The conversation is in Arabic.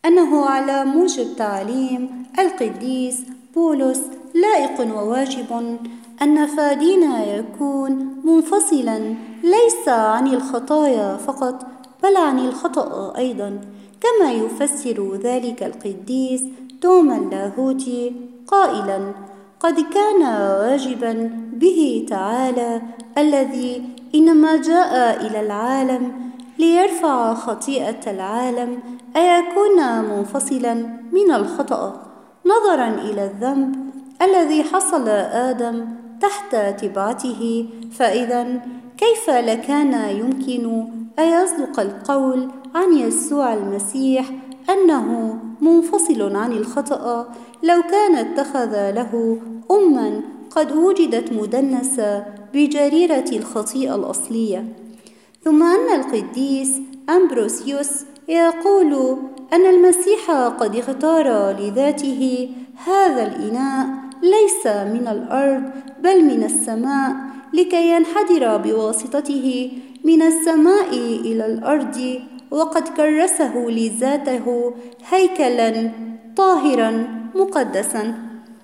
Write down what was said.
أنه على موجب تعليم القديس بولس لائق وواجب أن فادينا يكون منفصلا ليس عن الخطايا فقط بل عن الخطأ أيضا، كما يفسر ذلك القديس توما اللاهوتي قائلا: قد كان واجبا به تعالى الذي إنما جاء إلى العالم ليرفع خطيئة العالم أن يكون منفصلا من الخطأ، نظرا إلى الذنب الذي حصل آدم تحت تبعته. فإذا كيف لكان يمكن أن يصدق القول عن يسوع المسيح أنه منفصل عن الخطأ لو كان اتخذ له أمًا قد وجدت مدنسة بجريرة الخطيئة الأصلية؟ ثم أن القديس أمبروسيوس يقول أن المسيح قد اختار لذاته هذا الإناء ليس من الأرض بل من السماء، لكي ينحدر بواسطته من السماء إلى الأرض، وقد كرسه لذاته هيكلا طاهرا مقدسا.